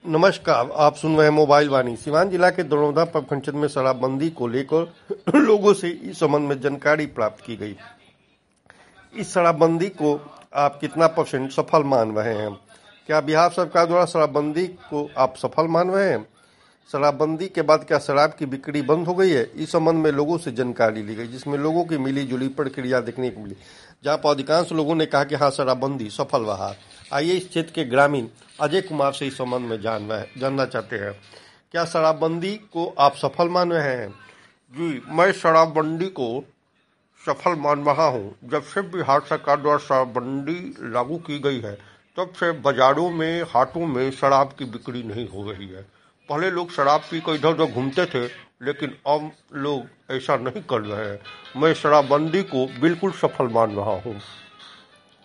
नमस्कार, आप सुन रहे हैं मोबाइल वाणी। सिवान जिला के दरौंदा प्रखंड में शराबबंदी को लेकर लोगों से इस संबंध में जानकारी प्राप्त की गई। इस शराबबंदी को आप कितना % सफल मान रहे हैं? क्या बिहार सरकार द्वारा शराबबंदी को आप सफल मान रहे हैं? शराबबंदी के बाद क्या शराब की बिक्री बंद हो गई है? इस संबंध में लोगों से जानकारी ली गई, जिसमें लोगों की मिली जुली प्रक्रिया देखने को मिली, जहां पर अधिकांश लोगों ने कहा कि हाँ, शराबबंदी सफल रहा। आइए इस क्षेत्र के ग्रामीण अजय कुमार से इस संबंध में जानना चाहते हैं। क्या शराबबंदी को आप सफल मान रहे हैं? जी, मैं शराबबंदी को सफल मान रहा हूँ। जब से बिहार सरकार द्वारा शराबबंदी लागू की गई है, तब से बाजारों में, हाटों में शराब की बिक्री नहीं हो रही है। पहले लोग शराब पी कर इधर उधर घूमते थे, लेकिन अब लोग ऐसा नहीं कर रहे हैं। मैं शराबबंदी को बिल्कुल सफल मान रहा हूँ।